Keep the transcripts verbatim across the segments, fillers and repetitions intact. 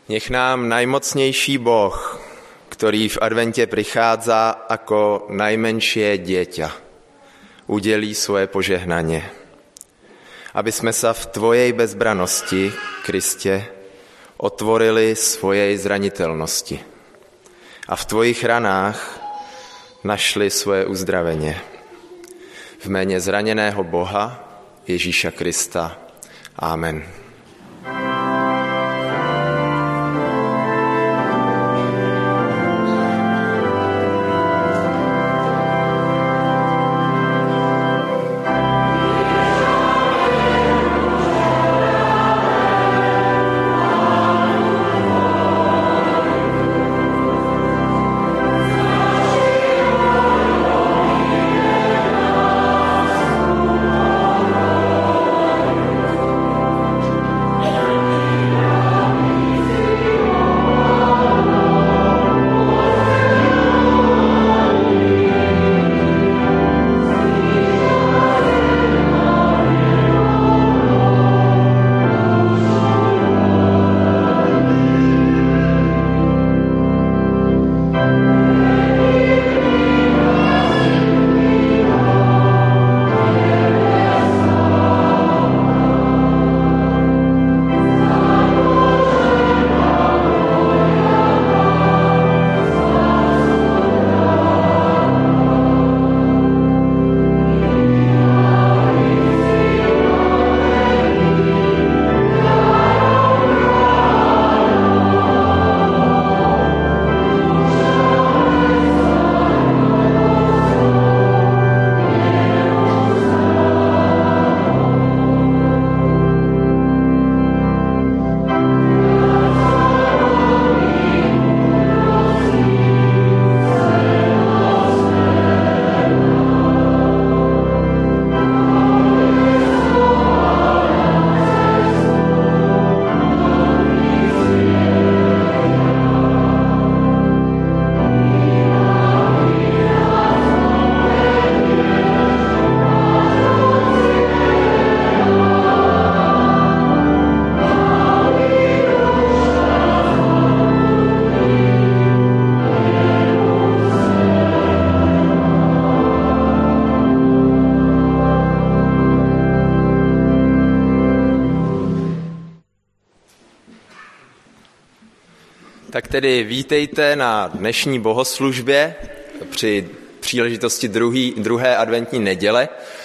Nech nám najmocnější Boh, který v adventě prichádza ako najmenšie dieťa, udělí svoje požehnanie. Aby sme sa v tvojej bezbranosti, Kriste, otvorili svojej zraniteľnosti a v tvojich ranách našli svoje uzdravenie. V jméně zraněného Boha, Ježíša Krista. Amen. Tak tedy vítejte na dnešní bohoslužbě při příležitosti druhý, druhé adventní neděle.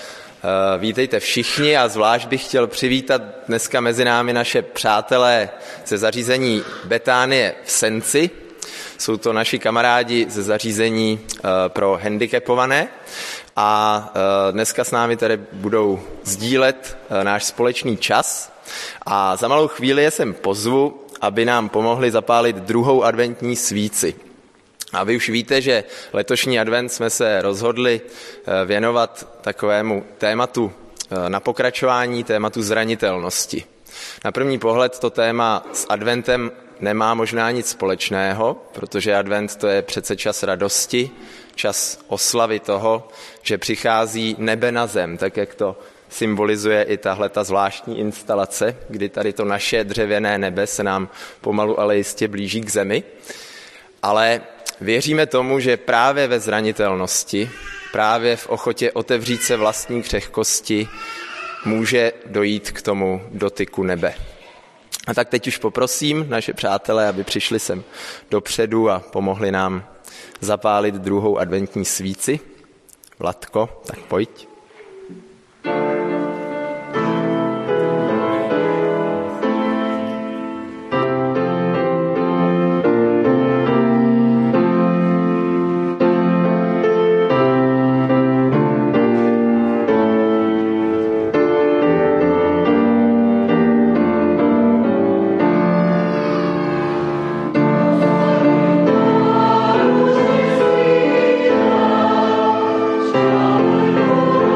Vítejte všichni a zvlášť bych chtěl přivítat dneska mezi námi naše přátelé ze zařízení Betánie v Senci. Jsou to naši kamarádi ze zařízení pro handicapované a dneska s námi tedy budou sdílet náš společný čas. A za malou chvíli je sem pozvu, aby nám pomohli zapálit druhou adventní svíci. A vy už víte, že letošní advent jsme se rozhodli věnovat takovému tématu na pokračování, tématu zranitelnosti. Na první pohled to téma s adventem nemá možná nic společného, protože advent to je přece čas radosti, čas oslavy toho, že přichází nebe na zem, tak jak to symbolizuje i tahle ta zvláštní instalace, kdy tady to naše dřevěné nebe se nám pomalu, ale jistě blíží k zemi. Ale věříme tomu, že právě ve zranitelnosti, právě v ochotě otevřít se vlastní křehkosti může dojít k tomu dotyku nebe. A tak teď už poprosím naše přátelé, aby přišli sem dopředu a pomohli nám zapálit druhou adventní svíci. Vladko, tak pojď. Oh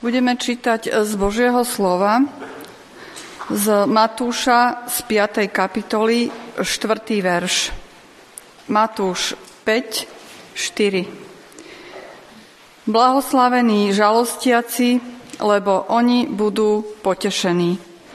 Budeme čítať z Božieho slova z Matúša z piatej kapitoly, štvrtý verš. Matúš päť, štyri. Blahoslavení žalostiaci, lebo oni budú potešení.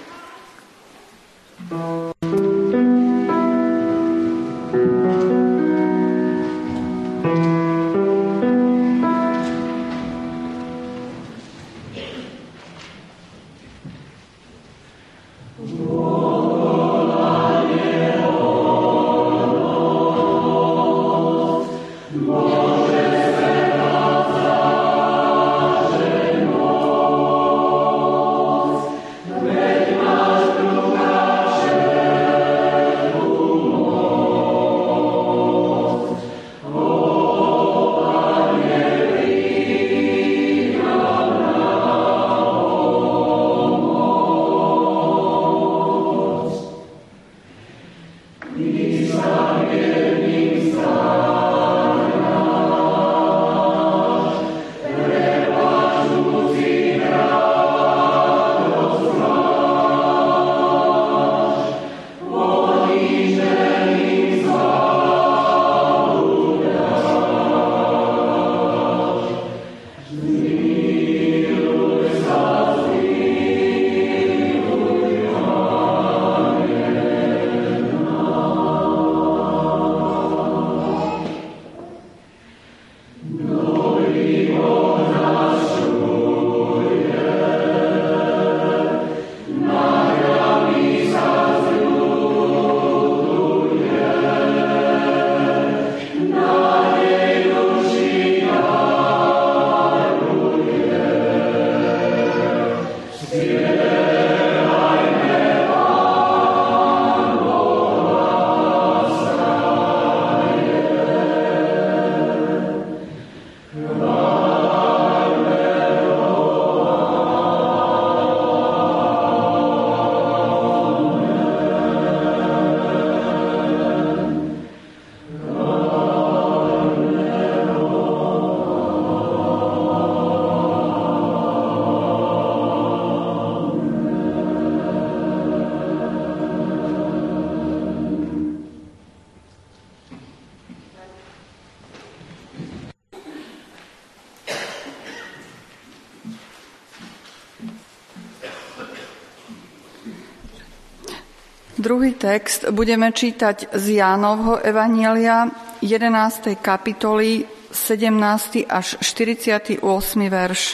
Druhý text budeme čítať z Jánovho evanjelia jedenástej kapitoly sedemnásty až štyridsiaty ôsmy verš.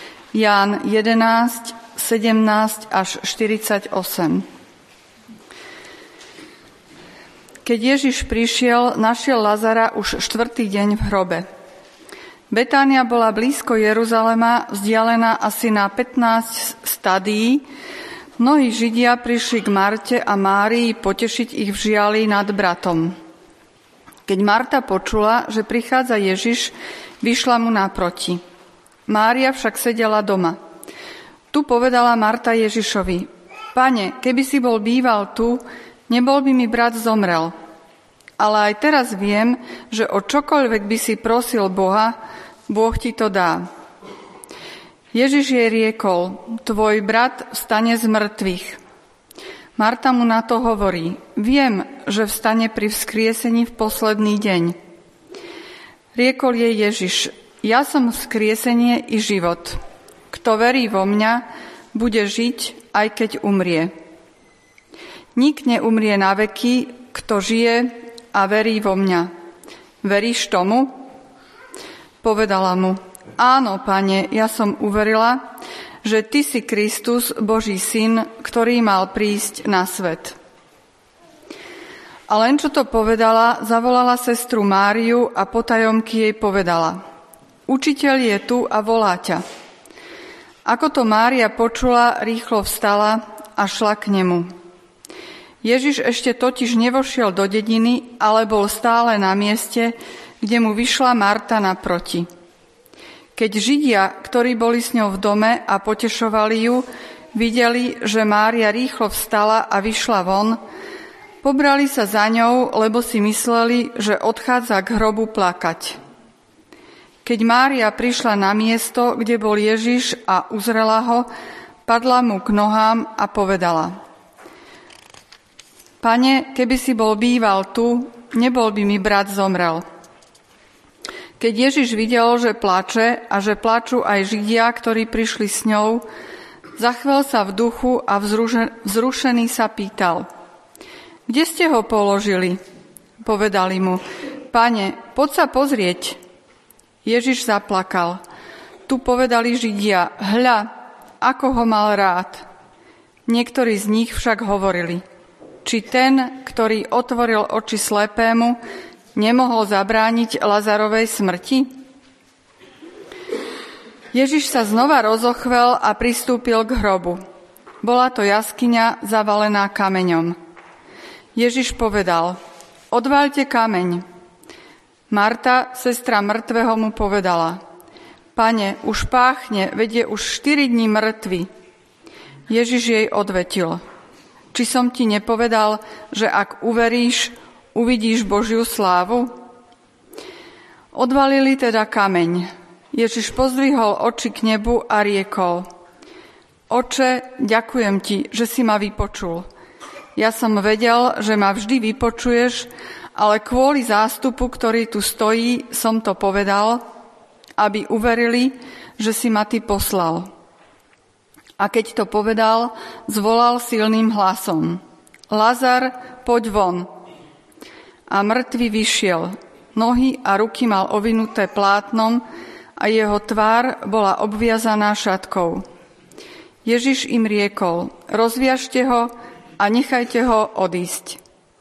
Ján jedenásť, sedemnásť až štyridsaťosem. Keď Ježiš prišiel, našiel Lazara už štvrtý deň v hrobe. Betánia bola blízko Jeruzalema, vzdialená asi na pätnásť stadií. Mnohí Židia prišli k Marte a Márii potešiť ich v žiali nad bratom. Keď Marta počula, že prichádza Ježiš, vyšla mu naproti. Mária však sedela doma. Tu povedala Marta Ježišovi: Pane, keby si bol býval tu, nebol by mi brat zomrel. Ale aj teraz viem, že o čokoľvek by si prosil Boha, Boh ti to dá. Ježiš jej riekol: Tvoj brat vstane z mŕtvych. Marta mu na to hovorí: Viem, že vstane pri vzkriesení v posledný deň. Riekol jej Ježiš: Ja som vzkriesenie i život. Kto verí vo mňa, bude žiť, aj keď umrie. Nik neumrie na veky, kto žije a verí vo mňa. Veríš tomu? Povedala mu: Áno, Pane, ja som uverila, že Ty si Kristus, Boží syn, ktorý mal prísť na svet. A len čo to povedala, zavolala sestru Máriu a potajomky jej povedala: Učiteľ je tu a volá ťa. Ako to Mária počula, rýchlo vstala a šla k nemu. Ježiš ešte totiž nevošiel do dediny, ale bol stále na mieste, kde mu vyšla Marta naproti. Keď Židia, ktorí boli s ňou v dome a potešovali ju, videli, že Mária rýchlo vstala a vyšla von, pobrali sa za ňou, lebo si mysleli, že odchádza k hrobu plakať. Keď Mária prišla na miesto, kde bol Ježiš a uzrela ho, padla mu k nohám a povedala: Pane, keby si bol býval tu, nebol by mi brat zomrel. Keď Ježiš videl, že plače a že plačú aj Židia, ktorí prišli s ňou, zachvel sa v duchu a vzrušený sa pýtal: Kde ste ho položili? Povedali mu: Pane, poď sa pozrieť. Ježiš zaplakal. Tu povedali Židia: Hľa, ako ho mal rád. Niektorí z nich však hovorili: Či ten, ktorý otvoril oči slepému, nemohol zabrániť Lazarovej smrti? Ježiš sa znova rozochvel a pristúpil k hrobu. Bola to jaskyňa zavalená kameňom. Ježiš povedal: Odvaľte kameň. Marta, sestra mŕtvého, mu povedala: Pane, už páchne, veď je už štyri dní mŕtvy. Ježiš jej odvetil: Či som ti nepovedal, že ak uveríš, uvidíš Božiu slávu? Odvalili teda kameň. Ježiš pozdvihol oči k nebu a riekol: Oče, ďakujem ti, že si ma vypočul. Ja som vedel, že ma vždy vypočuješ, ale kvôli zástupu, ktorý tu stojí, som to povedal, aby uverili, že si ma ty poslal. A keď to povedal, zvolal silným hlasom: Lazar, poď von. A mŕtvy vyšiel. Nohy a ruky mal ovinuté plátnom a jeho tvár bola obviazaná šatkou. Ježiš im riekol: Rozviažte ho a nechajte ho odísť.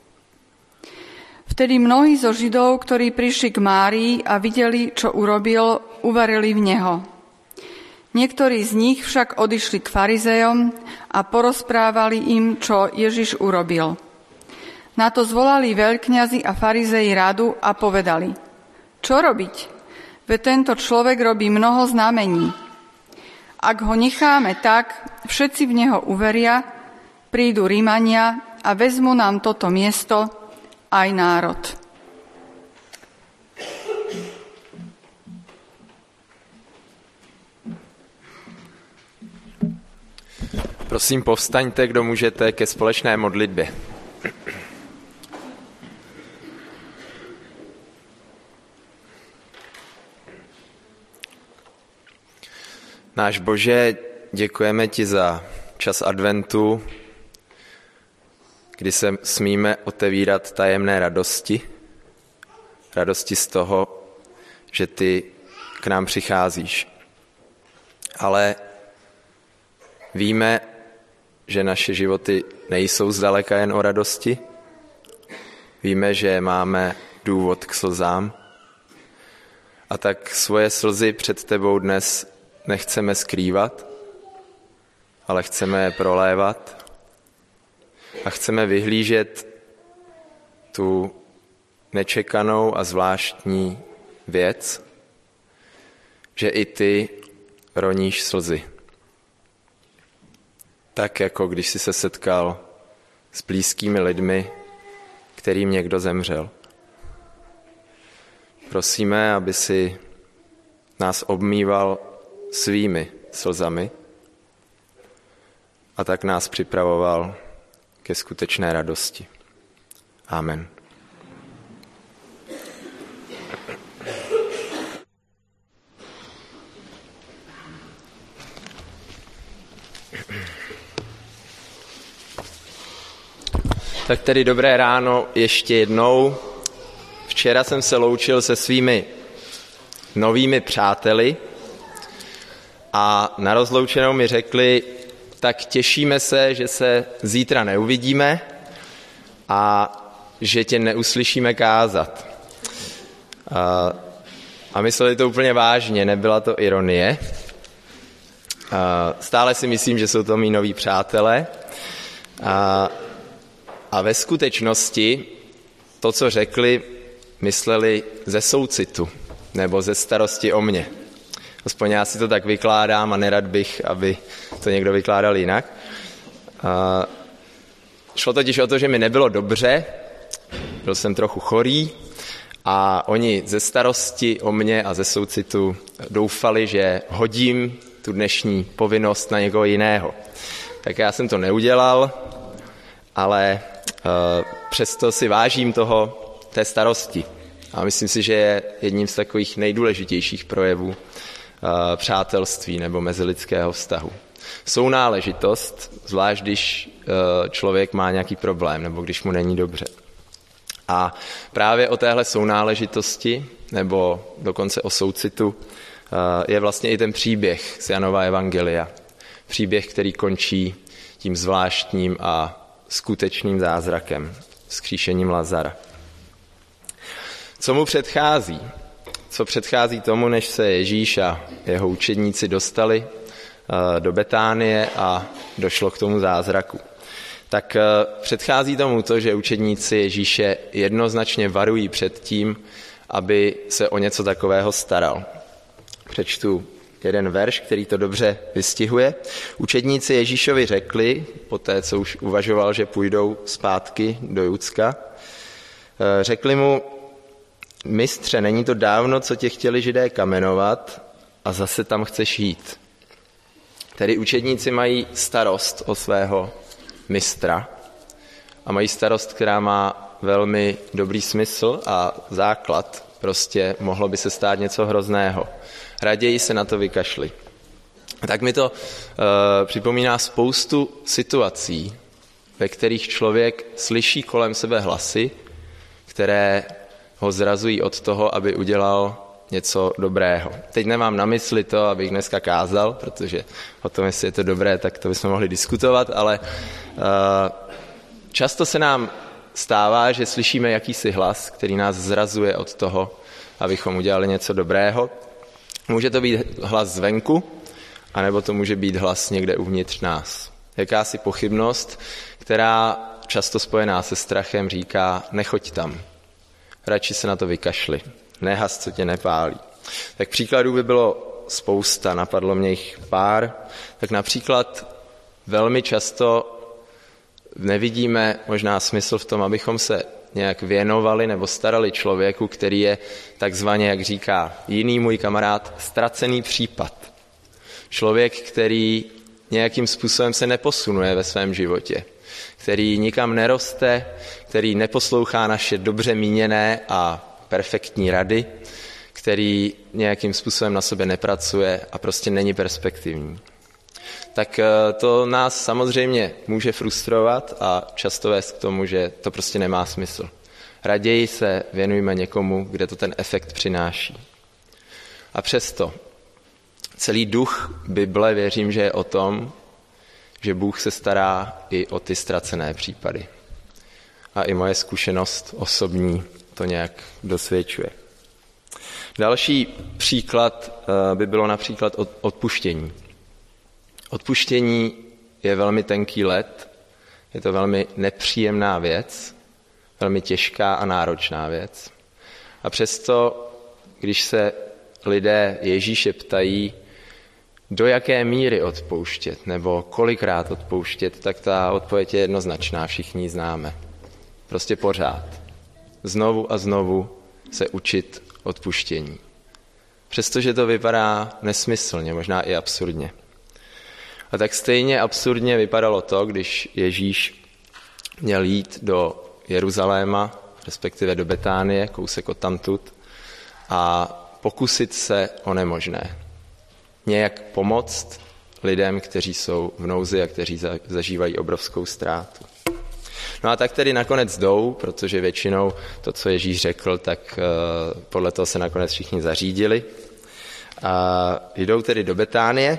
Vtedy mnohí zo Židov, ktorí prišli k Márii a videli, čo urobil, uverili v neho. Niektorí z nich však odišli k farizejom a porozprávali im, čo Ježiš urobil. Na to zvolali veľkňazi a farizeji radu a povedali: Čo robiť? Veď tento človek robí mnoho znamení. Ak ho necháme tak, všetci v neho uveria, prídu Rímania a vezmu nám toto miesto aj národ. Prosím, povstaňte, kdo můžete, ke společné modlitbě. Náš Bože, děkujeme ti za čas adventu, kdy se smíme otevírat tajemné radosti. Radosti z toho, že ty k nám přicházíš. Ale víme, že naše životy nejsou zdaleka jen o radosti. Víme, že máme důvod k slzám. A tak svoje slzy před tebou dnes nechceme skrývat, ale chceme je prolévat a chceme vyhlížet tu nečekanou a zvláštní věc, že i ty roníš slzy. Tak jako když jsi se setkal s blízkými lidmi, kterým někdo zemřel. Prosíme, aby si nás obmýval svými slzami a tak nás připravoval ke skutečné radosti. Amen. Tak tedy dobré ráno ještě jednou. Včera jsem se loučil se svými novými přáteli a na rozloučenou mi řekli, tak těšíme se, že se zítra neuvidíme a že tě neuslyšíme kázat. A, a mysleli to úplně vážně, nebyla to ironie. A stále si myslím, že jsou to mý noví přátelé. A, a ve skutečnosti to, co řekli, mysleli ze soucitu nebo ze starosti o mě. Aspoň já si to tak vykládám a nerad bych, aby to někdo vykládal jinak. A šlo totiž o to, že mi nebylo dobře, byl jsem trochu chorý A oni ze starosti o mě a ze soucitu doufali, že hodím tu dnešní povinnost na někoho jiného. Tak já jsem to neudělal, ale uh, přesto si vážím toho, té starosti. A myslím si, že je jedním z takových nejdůležitějších projevů uh, přátelství nebo mezilidského vztahu. Sounáležitost, zvlášť když uh, člověk má nějaký problém nebo když mu není dobře. A právě o téhle sounáležitosti nebo dokonce o soucitu uh, je vlastně i ten příběh z Janova evangelia. Příběh, který končí tím zvláštním a skutečným zázrakem, vzkříšením Lazara. Co mu předchází? Co předchází tomu, než se Ježíš a jeho učedníci dostali do Betánie a došlo k tomu zázraku? Tak předchází tomu to, že učedníci Ježíše jednoznačně varují před tím, aby se o něco takového staral. Přečtu jeden verš, který to dobře vystihuje. Učedníci Ježíšovi řekli, poté co už uvažoval, že půjdou zpátky do Judska, řekli mu: Mistře, není to dávno, co tě chtěli Židé kamenovat a zase tam chceš jít. Tedy učedníci mají starost o svého mistra a mají starost, která má velmi dobrý smysl a základ. Prostě mohlo by se stát něco hrozného. Raději se na to vykašli. Tak mi to uh, připomíná spoustu situací, ve kterých člověk slyší kolem sebe hlasy, které ho zrazují od toho, aby udělal něco dobrého. Teď nemám na mysli to, abych dneska kázal, protože o tom, jestli je to dobré, tak to bychom mohli diskutovat, ale uh, často se nám stává, že slyšíme jakýsi hlas, který nás zrazuje od toho, abychom udělali něco dobrého. Může to být hlas zvenku, anebo to může být hlas někde uvnitř nás. Jakási pochybnost, která často spojená se strachem říká: nechoď tam, radši se na to vykašli, nehas, co tě nepálí. Tak příkladů by bylo spousta, napadlo mě jich pár. Tak například velmi často nevidíme možná smysl v tom, abychom se nějak věnovali nebo starali člověku, který je takzvaně, jak říká jiný můj kamarád, ztracený případ. Člověk, který nějakým způsobem se neposunuje ve svém životě, který nikam neroste, který neposlouchá naše dobře míněné a perfektní rady, který nějakým způsobem na sobě nepracuje a prostě není perspektivní. Tak to nás samozřejmě může frustrovat a často vést k tomu, že to prostě nemá smysl. Raději se věnujme někomu, kde to ten efekt přináší. A přesto celý duch Bible věřím, že je o tom, že Bůh se stará i o ty ztracené případy. A i moje zkušenost osobní to nějak dosvědčuje. Další příklad by bylo například odpuštění. Odpuštění je velmi tenký led, je to velmi nepříjemná věc, velmi těžká a náročná věc. A přesto, když se lidé Ježíše ptají, do jaké míry odpouštět nebo kolikrát odpouštět, tak ta odpověď je jednoznačná, všichni ji známe. Prostě pořád. Znovu a znovu se učit odpuštění. Přestože to vypadá nesmyslně, možná i absurdně. A tak stejně absurdně vypadalo to, když Ježíš měl jít do Jeruzaléma, respektive do Betánie, kousek odtamtud, a pokusit se o nemožné. Nějak pomoct lidem, kteří jsou v nouzi a kteří zažívají obrovskou ztrátu. No a tak tedy nakonec jdou, protože většinou to, co Ježíš řekl, tak uh, podle toho se nakonec všichni zařídili. A jdou tedy do Betánie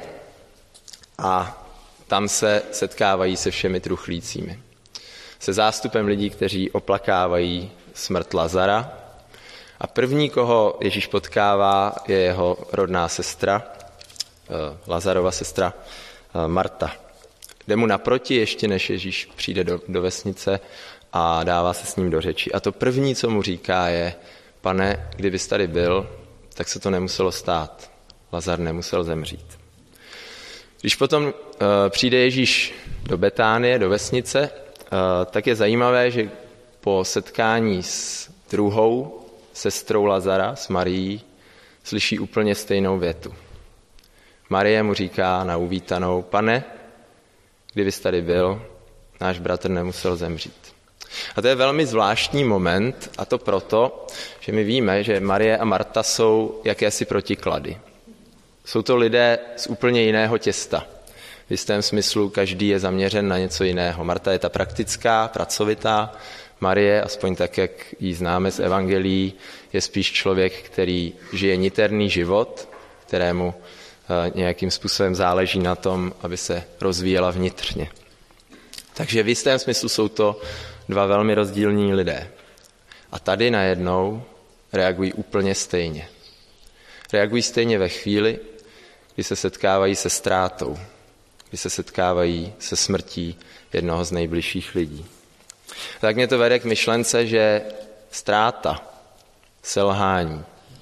a tam se setkávají se všemi truchlícími. Se zástupem lidí, kteří oplakávají smrt Lazara. A první, koho Ježíš potkává, je jeho rodná sestra, Lazarova sestra Marta. Jde mu naproti, ještě než Ježíš přijde do, do vesnice a dává se s ním do řeči. A to první, co mu říká, je: Pane, kdybys tady byl, tak se to nemuselo stát. Lazar nemusel zemřít. Když potom uh, přijde Ježíš do Betánie, do vesnice, uh, tak je zajímavé, že po setkání s druhou sestrou Lazara, s Marií, slyší úplně stejnou větu. Marie mu říká na uvítanou: Pane, kdyby jsi tady byl, náš bratr nemusel zemřít. A to je velmi zvláštní moment, a to proto, že my víme, že Marie a Marta jsou jakési protiklady. Jsou to lidé z úplně jiného těsta. V jistém smyslu každý je zaměřen na něco jiného. Marta je ta praktická, pracovitá. Marie, aspoň tak, jak ji známe z evangelií, je spíš člověk, který žije niterný život, kterému nějakým způsobem záleží na tom, aby se rozvíjela vnitřně. Takže v jistém smyslu jsou to dva velmi rozdílní lidé. A tady najednou reagují úplně stejně. Reagují stejně ve chvíli, kdy se setkávají se ztrátou, kdy se setkávají se smrtí jednoho z nejbližších lidí. Tak mě to vede k myšlence, že ztráta, selhání,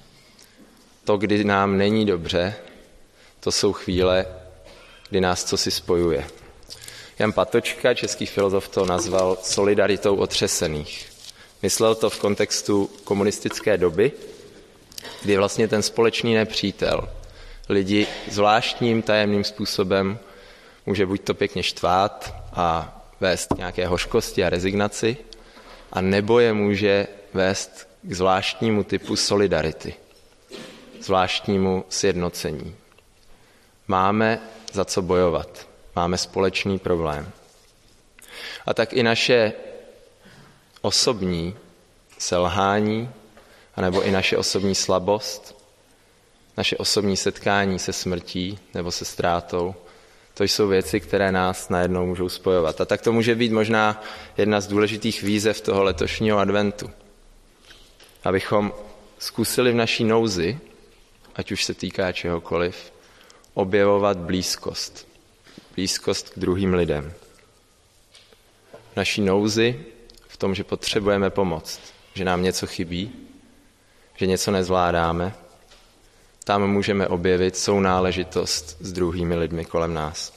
to, kdy nám není dobře, to jsou chvíle, kdy nás cosi spojuje. Jan Patočka, český filozof, to nazval solidaritou otřesených. Myslel to v kontextu komunistické doby, kdy vlastně ten společný nepřítel lidi zvláštním tajemným způsobem může buď to pěkně štvát a vést k nějaké hořkosti a rezignaci, a nebo je může vést k zvláštnímu typu solidarity, zvláštnímu sjednocení. Máme za co bojovat, máme společný problém. A tak i naše osobní selhání, anebo i naše osobní slabost, naše osobní setkání se smrtí nebo se ztrátou, to jsou věci, které nás najednou můžou spojovat. A tak to může být možná jedna z důležitých výzev toho letošního adventu. Abychom zkusili v naší nouzi, ať už se týká čehokoliv, objevovat blízkost. Blízkost k druhým lidem. V naší nouzi, v tom, že potřebujeme pomoct, že nám něco chybí, že něco nezvládáme, tam můžeme objevit sounáležitost s druhými lidmi kolem nás.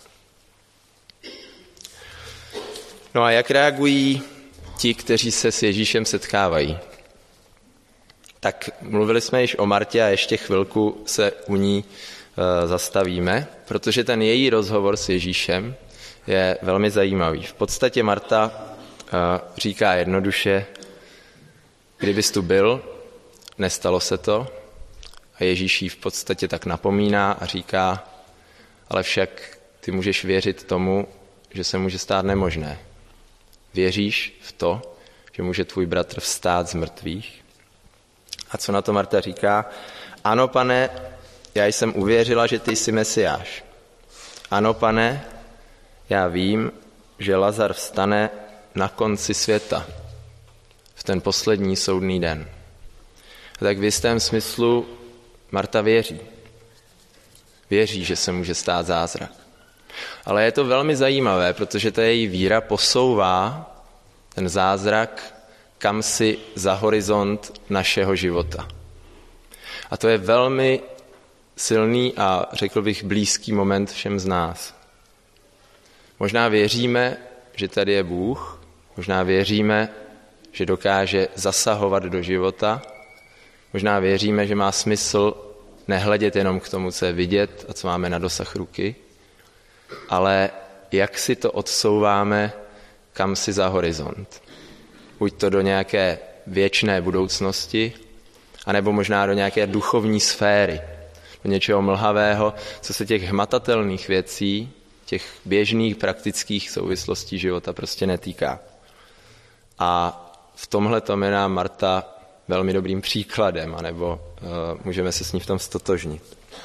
No a jak reagují ti, kteří se s Ježíšem setkávají? Tak mluvili jsme již o Martě a ještě chvilku se u ní e, zastavíme, protože ten její rozhovor s Ježíšem je velmi zajímavý. V podstatě Marta e, říká jednoduše: kdybys tu byl, nestalo se to. A Ježíš jí v podstatě tak napomíná a říká: ale však ty můžeš věřit tomu, že se může stát nemožné. Věříš v to, že může tvůj bratr vstát z mrtvých? A co na to Marta říká? Ano, Pane, já jsem uvěřila, že ty jsi Mesiáš. Ano, Pane, já vím, že Lazar vstane na konci světa, v ten poslední soudný den. A tak v jistém smyslu Marta věří. Věří, že se může stát zázrak. Ale je to velmi zajímavé, protože ta její víra posouvá ten zázrak kamsi za horizont našeho života. A to je velmi silný a řekl bych blízký moment všem z nás. Možná věříme, že tady je Bůh, možná věříme, že dokáže zasahovat do života, možná věříme, že má smysl nehledět jenom k tomu, co je vidět a co máme na dosah ruky, ale jak si to odsouváme kam si za horizont. Buď to do nějaké věčné budoucnosti, anebo možná do nějaké duchovní sféry, do něčeho mlhavého, co se těch hmatatelných věcí, těch běžných praktických souvislostí života prostě netýká. A v tomhle tom je nám Marta velmi dobrým příkladem, anebo uh, můžeme se s ní v tom stotožnit.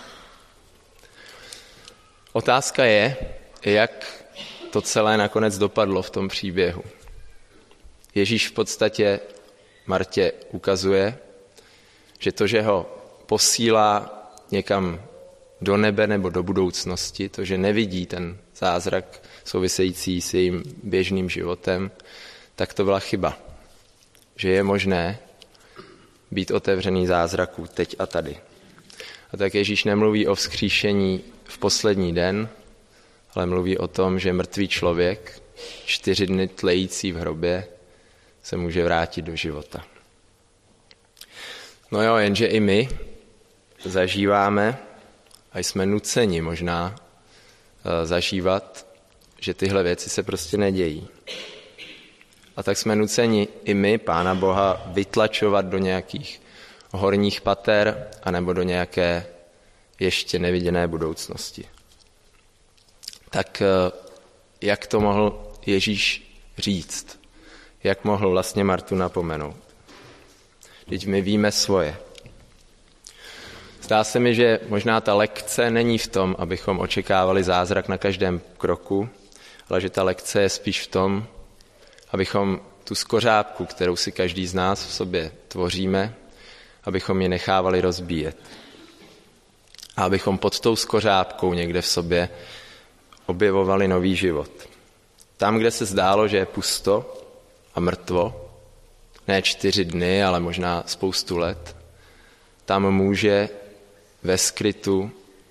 Otázka je, jak to celé nakonec dopadlo v tom příběhu. Ježíš v podstatě Martě ukazuje, že to, že ho posílá někam do nebe nebo do budoucnosti, to, že nevidí ten zázrak související s jejím běžným životem, tak to byla chyba. Že je možné být otevřený zázraků teď a tady. A tak Ježíš nemluví o vzkříšení v poslední den, ale mluví o tom, že mrtvý člověk, čtyři dny tlející v hrobě, se může vrátit do života. No jo, jenže i my zažíváme a jsme nuceni možná zažívat, že tyhle věci se prostě nedějí. A tak jsme nuceni i my Pána Boha vytlačovat do nějakých horních pater anebo do nějaké ještě neviděné budoucnosti. Tak jak to mohl Ježíš říct? Jak mohl vlastně Martu napomenout? Vždyť my víme svoje. Zdá se mi, že možná ta lekce není v tom, abychom očekávali zázrak na každém kroku, ale že ta lekce je spíš v tom, abychom tu skořápku, kterou si každý z nás v sobě tvoříme, abychom ji nechávali rozbíjet. A abychom pod tou skořápkou někde v sobě objevovali nový život. Tam, kde se zdálo, že je pusto a mrtvo, ne čtyři dny, ale možná spoustu let, tam může ve skrytu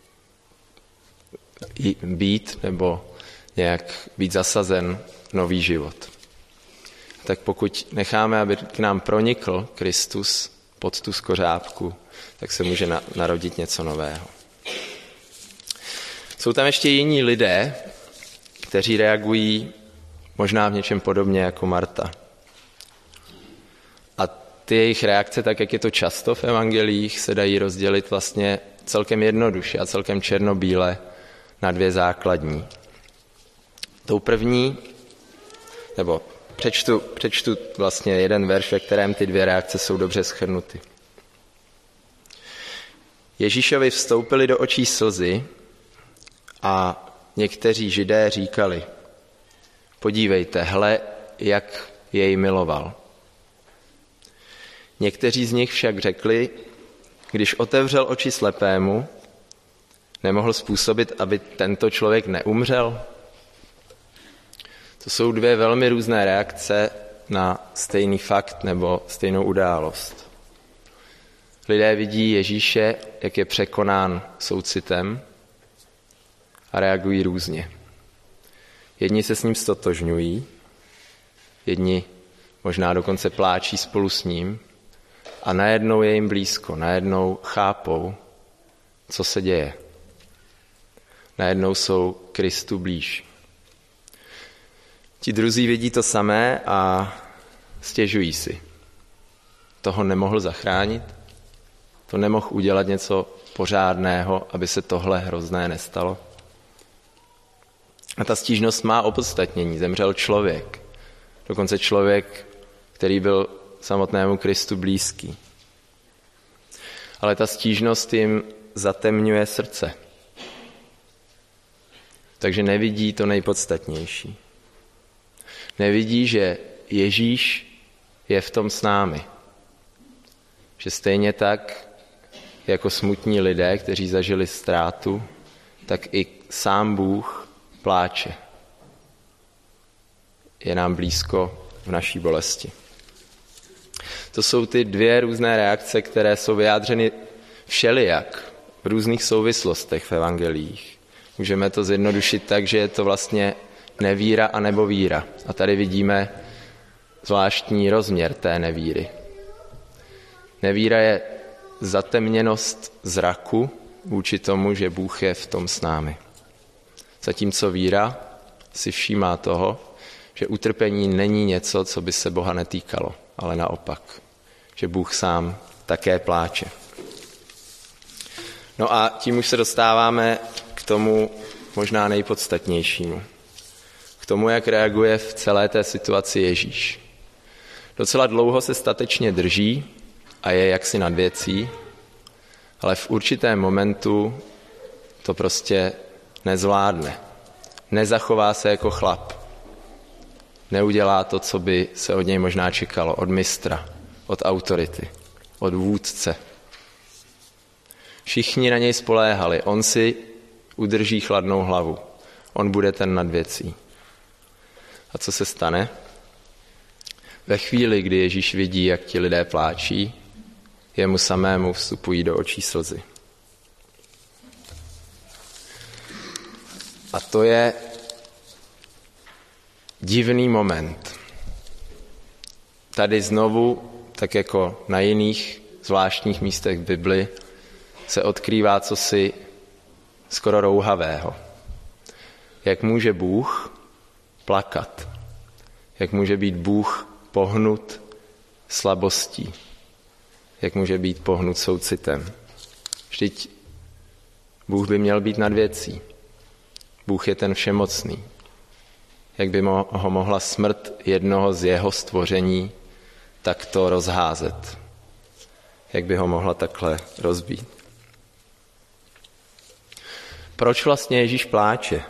být nebo nějak být zasazen nový život. Tak pokud necháme, aby k nám pronikl Kristus pod tu skořápku, tak se může narodit něco nového. Jsou tam ještě jiní lidé, kteří reagují možná v něčem podobně jako Marta. A ty jejich reakce, tak jak je to často v evangelích, se dají rozdělit vlastně celkem jednoduše a celkem černobíle na dvě základní. Tou první, nebo přečtu, přečtu vlastně jeden verš, ve kterém ty dvě reakce jsou dobře shrnuty. Ježíšovi vstoupili do očí slzy a někteří Židé říkali: podívejte, hle, jak jej miloval. Někteří z nich však řekli: když otevřel oči slepému, nemohl způsobit, aby tento člověk neumřel? To jsou dvě velmi různé reakce na stejný fakt nebo stejnou událost. Lidé vidí Ježíše, jak je překonán soucitem a reagují různě. Jedni se s ním stotožňují, jedni možná dokonce pláčí spolu s ním a najednou je jim blízko, najednou chápou, co se děje. Najednou jsou Kristu blíž. Ti druzí vidí to samé a stěžují si. Toho nemohl zachránit? To nemohl udělat něco pořádného, aby se tohle hrozné nestalo? A ta stížnost má opodstatnění. Zemřel člověk. Dokonce člověk, který byl samotnému Kristu blízký. Ale ta stížnost jim zatemňuje srdce. Takže nevidí to nejpodstatnější. Nevidí, že Ježíš je v tom s námi. Že stejně tak, jako smutní lidé, kteří zažili ztrátu, tak i sám Bůh pláče. Je nám blízko v naší bolesti. To jsou ty dvě různé reakce, které jsou vyjádřeny všelijak v různých souvislostech v evangelích. Můžeme to zjednodušit tak, že je to vlastně nevíra a nebo víra. A tady vidíme zvláštní rozměr té nevíry. Nevíra je zatemněnost zraku vůči tomu, že Bůh je v tom s námi. Zatímco víra si všímá toho, že utrpení není něco, co by se Boha netýkalo, ale naopak, že Bůh sám také pláče. No a tím už se dostáváme k tomu možná nejpodstatnějšímu. K tomu, jak reaguje v celé té situaci Ježíš. Docela dlouho se statečně drží a je jaksi nad věcí, ale v určitém momentu to prostě nezvládne. Nezachová se jako chlap. Neudělá to, co by se od něj možná čekalo, od mistra, od autority, od vůdce. Všichni na něj spoléhali, on si udrží chladnou hlavu, on bude ten nad věcí. A co se stane? Ve chvíli, kdy Ježíš vidí, jak ti lidé pláčí, jemu samému vstupují do očí slzy. A to je divný moment. Tady znovu, tak jako na jiných zvláštních místech v Bibli se odkrývá cosi skoro rouhavého. Jak může Bůh plakat? Jak může být Bůh pohnut slabostí? Jak může být pohnut soucitem? Vždyť Bůh by měl být nad věcí. Bůh je ten všemocný. Jak by ho mohla smrt jednoho z jeho stvoření takto rozházet? Jak by ho mohla takhle rozbít? Proč vlastně Ježíš pláče?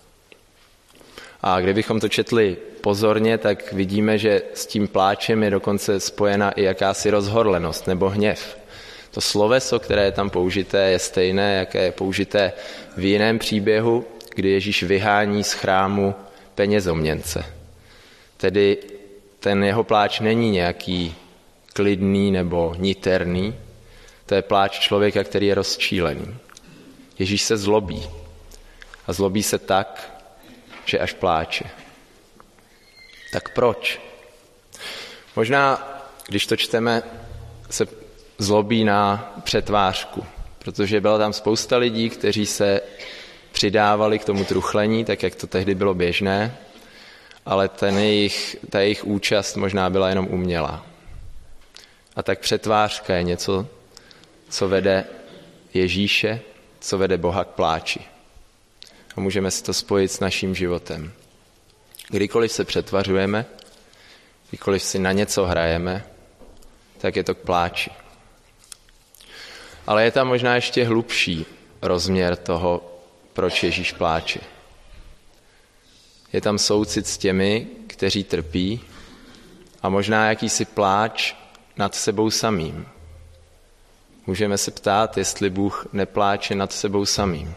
A kdybychom to četli pozorně, tak vidíme, že s tím pláčem je dokonce spojena i jakási rozhorlenost nebo hněv. To sloveso, které je tam použité, je stejné, jaké je použité v jiném příběhu, kdy Ježíš vyhání z chrámu penězoměnce. Tedy ten jeho pláč není nějaký klidný nebo niterný, to je pláč člověka, který je rozčílený. Ježíš se zlobí a zlobí se tak, že až pláče. Tak proč? Možná, když to čteme, se zlobí na přetvářku, protože byla tam spousta lidí, kteří se přidávali k tomu truchlení, tak jak to tehdy bylo běžné, ale ten jejich, ta jejich účast možná byla jenom umělá. A tak přetvářka je něco, co vede Ježíše, co vede Boha k pláči. A můžeme si to spojit s naším životem. Kdykoliv se přetvařujeme, kdykoliv si na něco hrajeme, tak je to k pláči. Ale je tam možná ještě hlubší rozměr toho, proč Ježíš pláče. Je tam soucit s těmi, kteří trpí, a možná jakýsi pláč nad sebou samým. Můžeme se ptát, jestli Bůh nepláče nad sebou samým.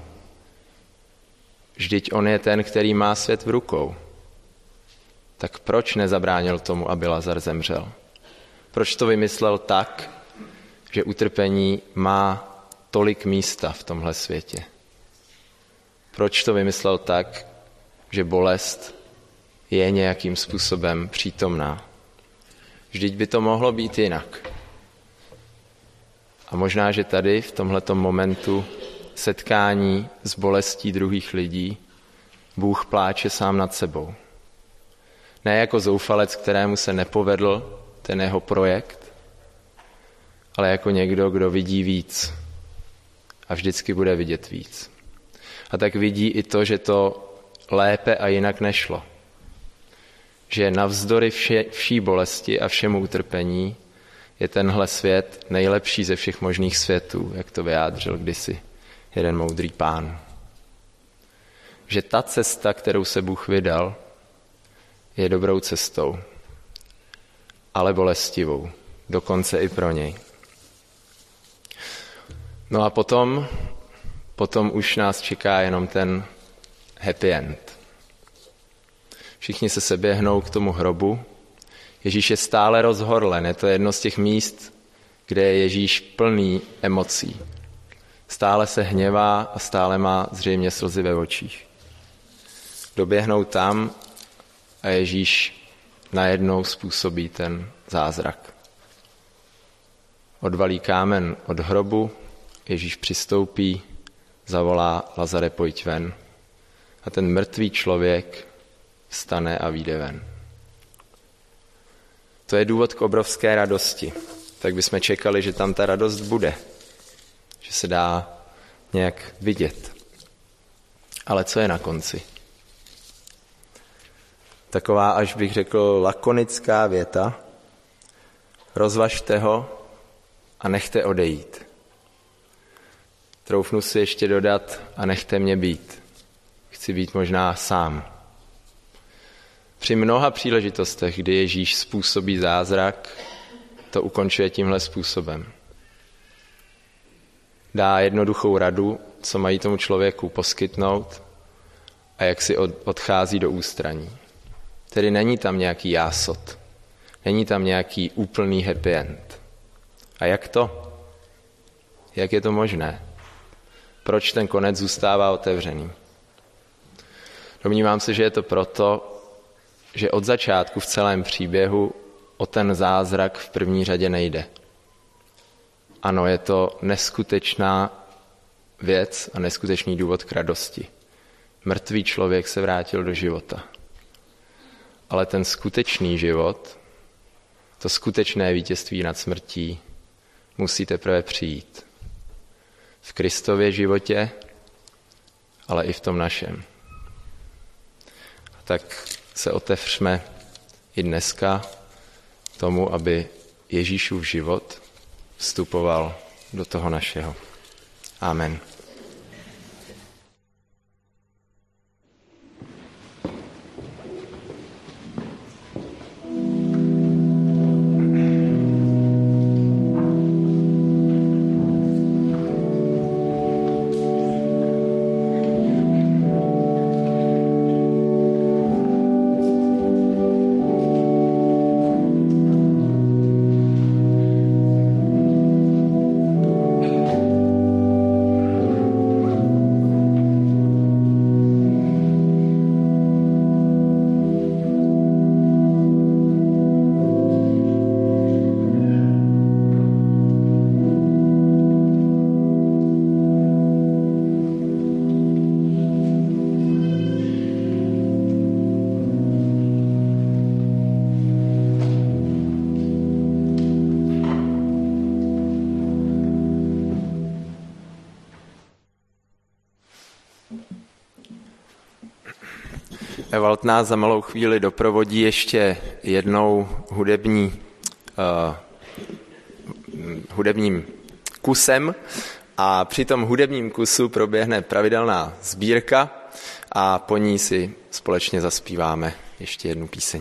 Vždyť on je ten, který má svět v rukou. Tak proč nezabránil tomu, aby Lazar zemřel? Proč to vymyslel tak, že utrpení má tolik místa v tomhle světě? Proč to vymyslel tak, že bolest je nějakým způsobem přítomná? Vždyť by to mohlo být jinak. A možná, že tady v tomhletom momentu setkání s bolestí druhých lidí Bůh pláče sám nad sebou. Ne jako zoufalec, kterému se nepovedl ten jeho projekt, ale jako někdo, kdo vidí víc a vždycky bude vidět víc. A tak vidí i to, že to lépe a jinak nešlo. Že navzdory vše, vší bolesti a všemu utrpení je tenhle svět nejlepší ze všech možných světů, jak to vyjádřil kdysi jeden moudrý pán. Že ta cesta, kterou se Bůh vydal, je dobrou cestou, ale bolestivou, dokonce i pro něj. No a potom, potom už nás čeká jenom ten happy end. Všichni se seběhnou k tomu hrobu. Ježíš je stále rozhorlen, je to jedno z těch míst, kde je Ježíš plný emocí. Stále se hněvá a stále má zřejmě slzy ve očích. Doběhnou tam a Ježíš najednou způsobí ten zázrak. Odvalí kámen od hrobu, Ježíš přistoupí, zavolá: Lazare, pojď ven. A ten mrtvý člověk vstane a vyjde ven. To je důvod k obrovské radosti. Tak bychom čekali, že tam ta radost bude, že se dá nějak vidět. Ale co je na konci? Taková, až bych řekl, lakonická věta: rozvažte ho a nechte odejít. Troufnu si ještě dodat: a nechte mě být. Chci být možná sám. Při mnoha příležitostech, kdy Ježíš způsobí zázrak, to ukončuje tímhle způsobem. Dá jednoduchou radu, co mají tomu člověku poskytnout, a jak si odchází do ústraní. Tedy není tam nějaký jásot, není tam nějaký úplný happy end. A jak to? Jak je to možné? Proč ten konec zůstává otevřený? Domnívám se, že je to proto, že od začátku v celém příběhu o ten zázrak v první řadě nejde. ano, je to neskutečná věc a neskutečný důvod k radosti. Mrtvý člověk se vrátil do života. Ale ten skutečný život, to skutečné vítězství nad smrtí, musí teprve přijít. V Kristově životě, ale i v tom našem. Tak se otevřme i dneska tomu, aby Ježíšův život vstupoval do toho našeho. Amen. Evald nás za malou chvíli doprovodí ještě jednou hudební, uh, hudebním kusem a při tom hudebním kusu proběhne pravidelná sbírka a po ní si společně zaspíváme ještě jednu píseň.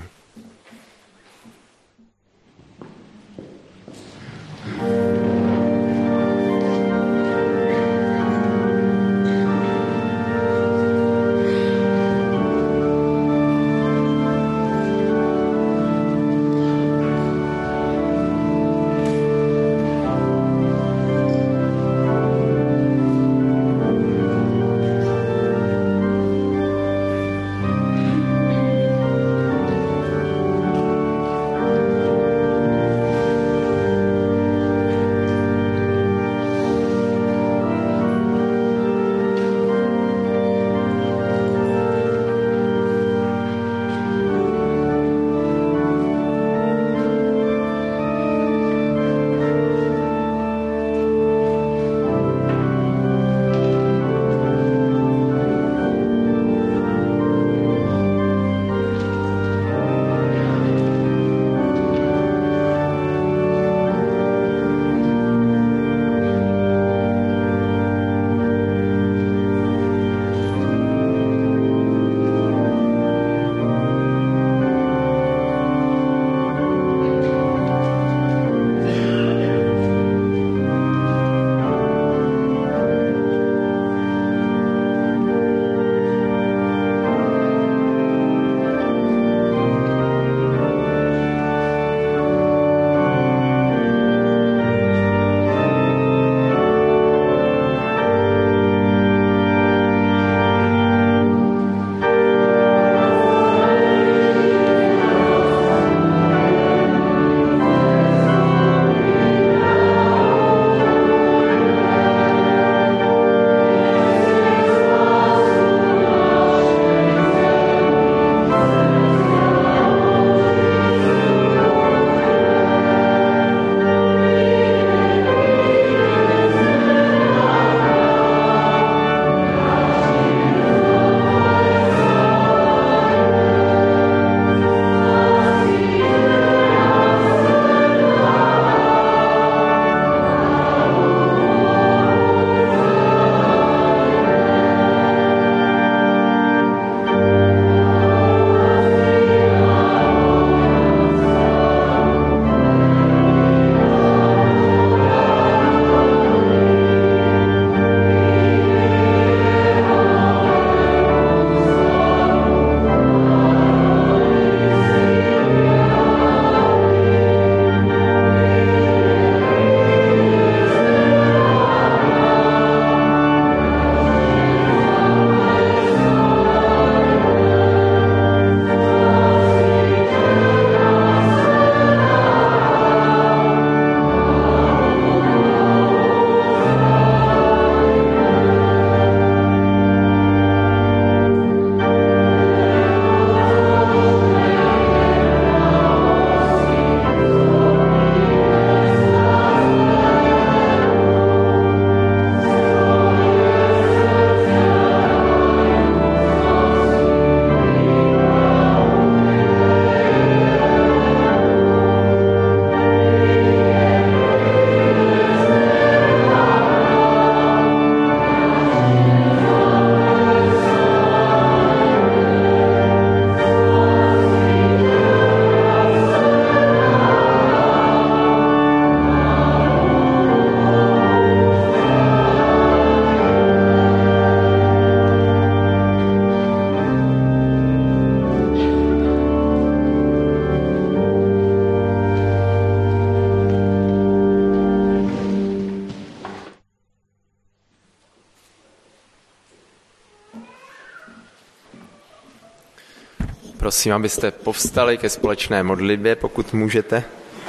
prosím, abyste povstali ke společné modlitbě, pokud můžete.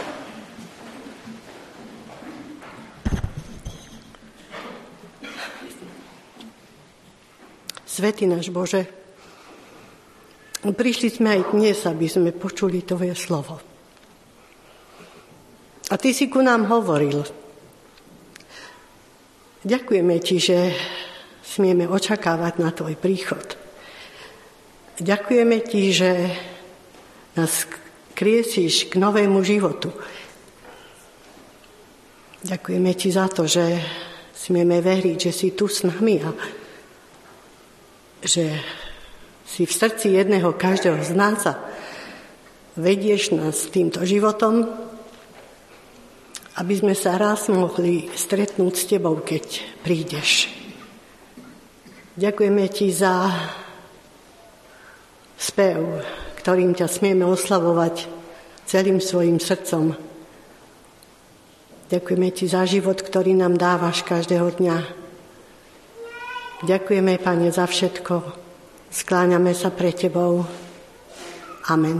Svätý náš Bože, prišli sme aj dnes, aby sme počuli Tvoje slovo. A Ty si ku nám hovoril. Ďakujeme Ti, že smieme očakávať na Tvoj príchod. Ďakujeme Ti, že nás kriesíš k novému životu. Ďakujeme Ti za to, že smieme veriť, že si tu s nami a že si v srdci jedného každého z nás a vedieš nás týmto životom, aby sme sa raz mohli stretnúť s Tebou, keď prídeš. Ďakujeme Ti za spev, ktorým ťa smieme oslavovať celým svojim srdcom. Ďakujeme Ti za život, ktorý nám dávaš každého dňa. Ďakujeme, Pane, za všetko. Skláňame sa pre Tebou. Amen.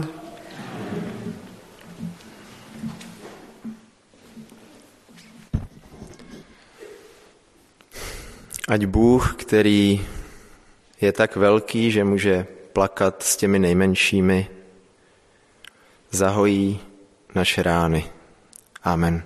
Ať Bůh, který je tak velký, že může plakat s těmi nejmenšími, zahojí naše rány. Amen.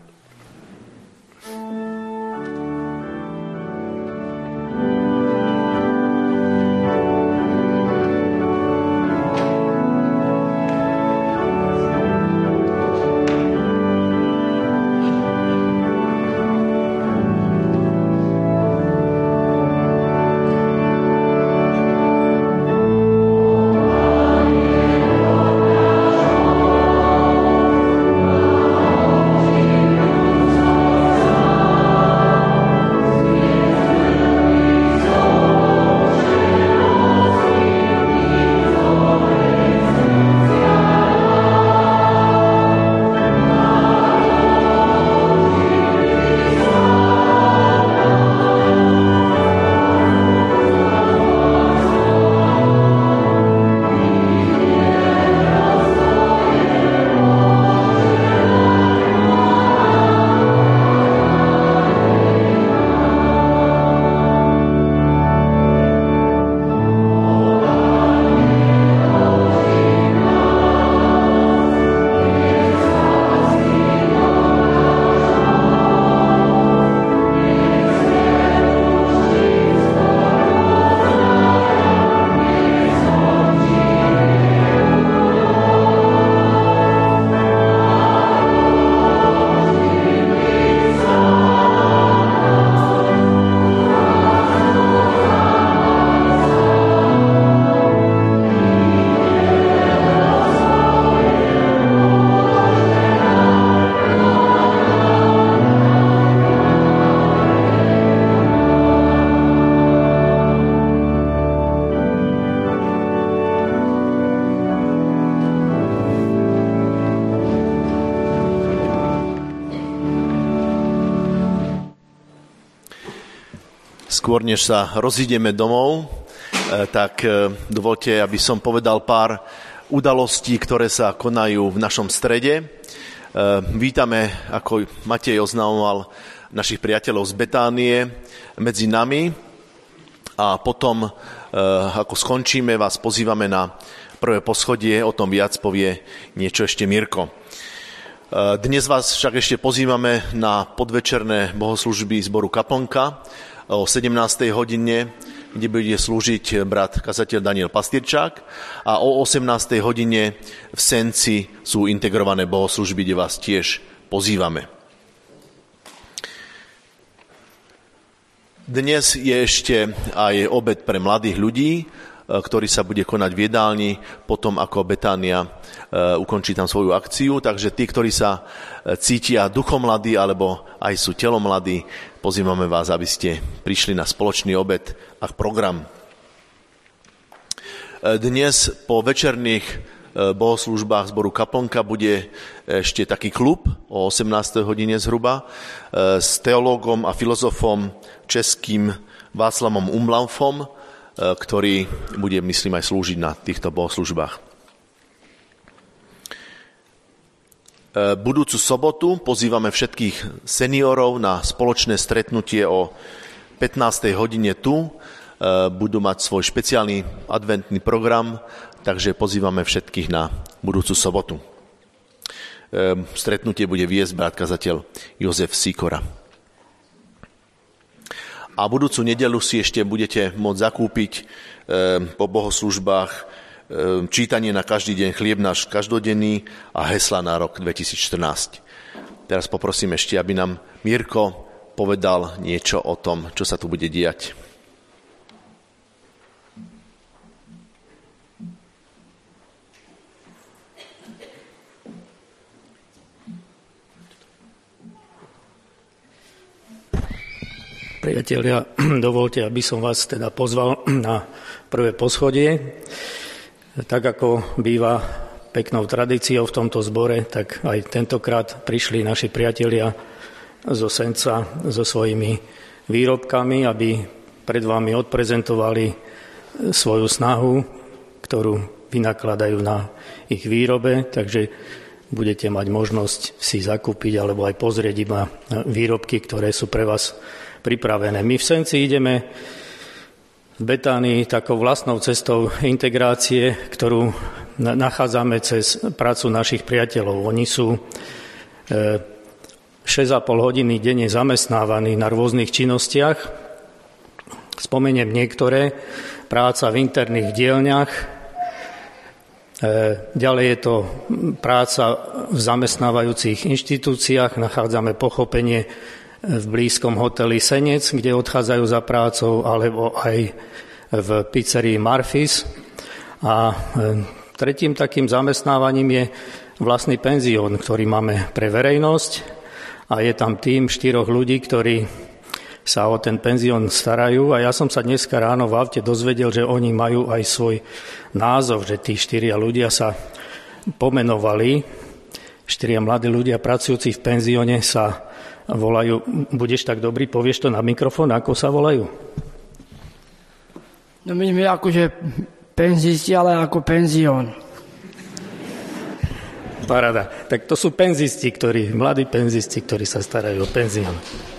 Skôr, než sa rozídeme domov, tak dovolte, aby som povedal pár udalostí, ktoré sa konajú v našom strede. Vítame, ako Matej oznamoval, našich priateľov z Betánie medzi nami a potom, ako skončíme, vás pozývame na prvé poschodie, o tom viac povie niečo ešte Mirko. Dnes vás však ešte pozývame na podvečerné bohoslúžby zboru Kaplnka o sedemnástej hodine, kde bude slúžiť brat kazateľ Daniel Pastierčák, a o osemnástej hodine v Senci sú integrované bohoslúžby, kde vás tiež pozývame. Dnes je ešte aj obed pre mladých ľudí, ktorý sa bude konať v jedálni potom, ako Betánia ukončí tam svoju akciu. Takže tí, ktorí sa cítia duchom mladí alebo aj sú telom mladí, pozývame vás, aby ste prišli na spoločný obed a program. Dnes po večerných bohoslúžbách zboru Kaplnka bude ešte taký klub o osemnástej hodine zhruba s teológom a filozofom českým Václavom Umlaufom, ktorý bude, myslím, aj slúžiť na týchto bohoslúžbách. Budúcu sobotu pozývame všetkých seniorov na spoločné stretnutie o pätnástej hodine tu. Budú mať svoj špeciálny adventný program, takže pozývame všetkých na budúcu sobotu. Stretnutie bude viesť brat kazateľ Jozef Sikora. A budúcu nedeľu si ešte budete môcť zakúpiť po bohoslužbách čítanie na každý deň, chlieb náš každodenný a hesla na rok dvetisícštrnásť. Teraz poprosím ešte, aby nám Mirko povedal niečo o tom, čo sa tu bude diať. Priatelia, dovolte, aby som vás teda pozval na prvé poschodie. Tak ako býva peknou tradíciou v tomto zbore, tak aj tentokrát prišli naši priatelia zo Senca so svojimi výrobkami, aby pred vami odprezentovali svoju snahu, ktorú vynakladajú na ich výrobe, takže budete mať možnosť si zakúpiť alebo aj pozrieť iba výrobky, ktoré sú pre vás pripravené. My v Senci ideme v Betánii takou vlastnou cestou integrácie, ktorú nachádzame cez prácu našich priateľov. Oni sú šesť a pol hodiny denne zamestnávaní na rôznych činnostiach. Spomeniem niektoré. Práca v interných dielňach. Ďalej je to práca v zamestnávajúcich inštitúciách. Nachádzame pochopenie v blízkom hoteli Senec, kde odchádzajú za prácou, alebo aj v pizzerii Marfis. A tretím takým zamestnávaním je vlastný penzión, ktorý máme pre verejnosť. A je tam tým štyroch ľudí, ktorí sa o ten penzión starajú. A ja som sa dneska ráno v aute dozvedel, že oni majú aj svoj názov, že tí štyria ľudia sa pomenovali. Štyria mladí ľudia pracujúci v penzióne sa volajú, budeš tak dobrý, povieš to na mikrofón, ako sa volajú? No my sme akože penzisti, ale ako penzión. Paráda. Tak to sú penzisti, ktorí, mladí penzisti, ktorí sa starajú o penzión.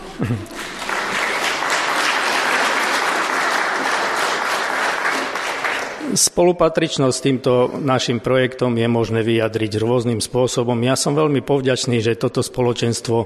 Spolupatričnosť s týmto našim projektom je možné vyjadriť rôznym spôsobom. Ja som veľmi povďačný, že toto spoločenstvo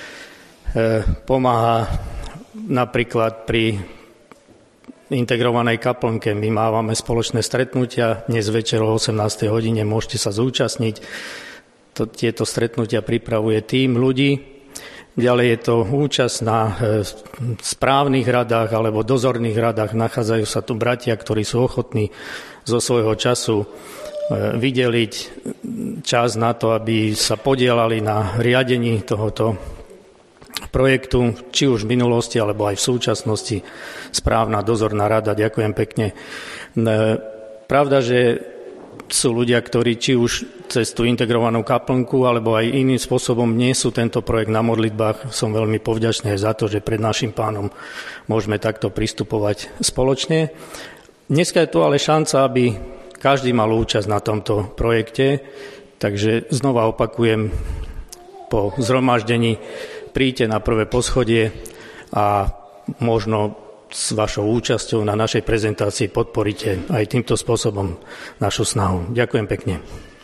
pomáha napríklad pri integrovanej kaplnke. My mávame spoločné stretnutia. Dnes večer o osemnástej hodine môžete sa zúčastniť. Tieto stretnutia pripravuje tím ľudí. Ďalej je to účasť na správnych radách alebo dozorných radách. Nachádzajú sa tu bratia, ktorí sú ochotní zo svojho času vydeliť čas na to, aby sa podielali na riadení tohoto projektu, či už v minulosti, alebo aj v súčasnosti. Správna dozorná rada, ďakujem pekne. Pravda, že sú ľudia, ktorí či už cez tú integrovanú kaplnku, alebo aj iným spôsobom nesú tento projekt na modlitbách. Som veľmi povďačný za to, že pred našim pánom môžeme takto pristupovať spoločne. Dneska je tu ale šanca, aby každý mal účasť na tomto projekte, takže znova opakujem, po zhromaždení príďte na prvé poschodie a možno s vašou účasťou na našej prezentácii podporíte aj týmto spôsobom našu snahu. Ďakujem pekne.